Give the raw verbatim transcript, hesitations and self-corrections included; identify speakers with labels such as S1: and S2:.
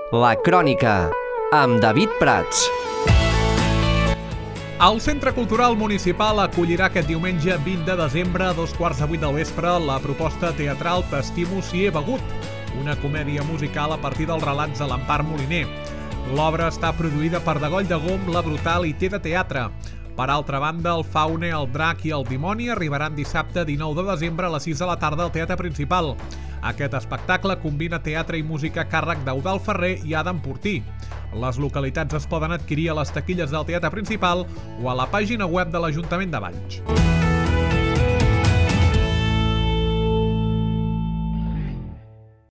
S1: La Crònica, amb David Prats.
S2: El Centre Cultural Municipal acollirà aquest diumenge vint de desembre a dos quarts de vuit del vespre la proposta teatral T'estimo si he begut, una comèdia musical a partir dels relats de l'Empar Moliner. L'obra està produïda per Degoll de Gom, La Brutal i Té de Teatre. Per altra banda, el Faune, el Drac i el Dimoni arribaran dissabte dinou de desembre a les sis de la tarda al Teatre Principal. Aquest espectacle combina teatre i música a càrrec d'Eudald Ferrer i Adam Portí. Les localitats es poden adquirir a les taquilles del Teatre Principal o a la pàgina web de l'Ajuntament de Valls.